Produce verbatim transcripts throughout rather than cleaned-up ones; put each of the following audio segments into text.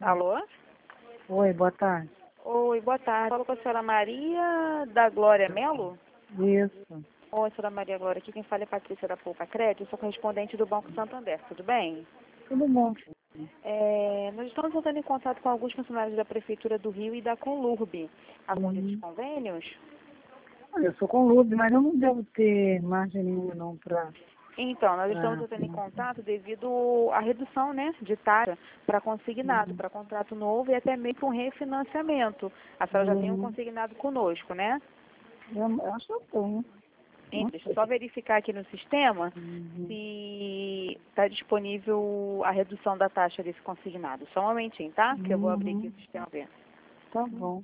Alô? Oi, boa tarde. Oi, boa tarde. Falo com a senhora Maria da Glória Melo? Isso. Oi, senhora Maria Glória. Aqui quem fala é Patrícia da Poupa Crédito. Eu sou correspondente do Banco Santander. Tudo bem? Tudo bom? É, nós estamos entrando em contato com alguns funcionários da Prefeitura do Rio e da Conlurb. Algum desses Uhum. convênios? Olha, eu sou com Lube, mas eu não devo ter margem nenhuma não para... Então, nós estamos entrando em contato devido à redução, né, de taxa para consignado, Uhum. para contrato novo e até mesmo para um refinanciamento. A senhora já tem um Uhum. consignado conosco, né? Eu, eu acho que eu tenho. Hein, Não Deixa eu sei. só verificar aqui no sistema Uhum. se está disponível a redução da taxa desse consignado. Só um momentinho, tá? Que eu vou abrir aqui Uhum. o sistema ver. Tá bom.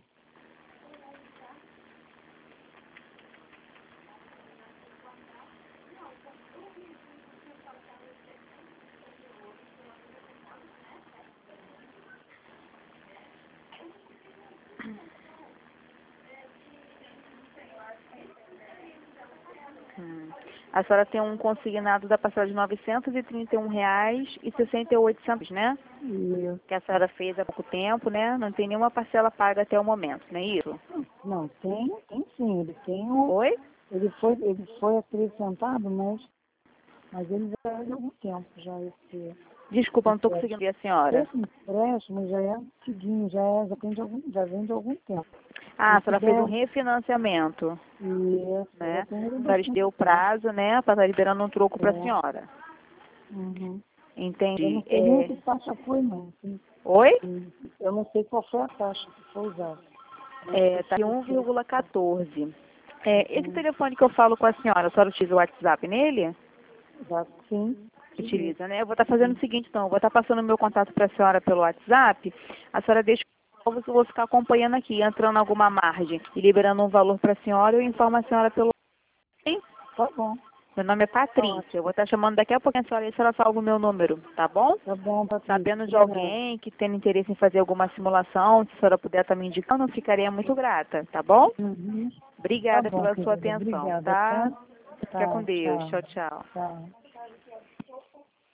Hum. A senhora tem um consignado da parcela de novecentos e trinta e um reais e sessenta e oito centavos, né? Isso. Que a senhora fez há pouco tempo, né? Não tem nenhuma parcela paga até o momento, não é isso? Não, tem, tem sim. Ele tem o... Oi? Ele foi, ele foi acrescentado, mas, mas ele já é de algum tempo, já esse Desculpa, não estou conseguindo empréstimo. ver a senhora. Esse empréstimo já é antiguinho, já, é, já, tem de algum, já vem de algum tempo. Ah, Se a senhora fez um puder, refinanciamento, isso, já né? tem ele A senhora bastante deu tempo. prazo, né? Para estar liberando um troco para a É. senhora. Uhum. Eu Entendi. não sei nem É... que taxa foi, não. Assim. Oi? Eu não sei qual foi a taxa que foi usada. Mas É, que tá aqui foi um que- vírgula quatorze. É, esse Uhum. telefone que eu falo com a senhora, a senhora utiliza o WhatsApp nele? Já, sim, utilizo. Utiliza, né? Eu vou estar fazendo o seguinte, então, eu vou estar passando o meu contato para a senhora pelo WhatsApp, a senhora deixa eu vou ficar acompanhando aqui, entrando alguma margem e liberando um valor para a senhora, eu informo a senhora pelo... Hein? Tá bom, Meu nome é tá Patrícia, eu vou ótimo. estar chamando daqui a pouquinho a senhora e a senhora salva o meu número, tá bom? Tá bom, Patrícia. Sabendo de Obrigada. alguém que tem interesse em fazer alguma simulação, se a senhora puder estar me indicando, eu ficaria muito grata, tá bom? Uhum. Tá Obrigada bom, pela sua querida. atenção, Obrigada, tá? tá? Fica com Tá, Deus. tchau. Tchau, tchau. Tchau.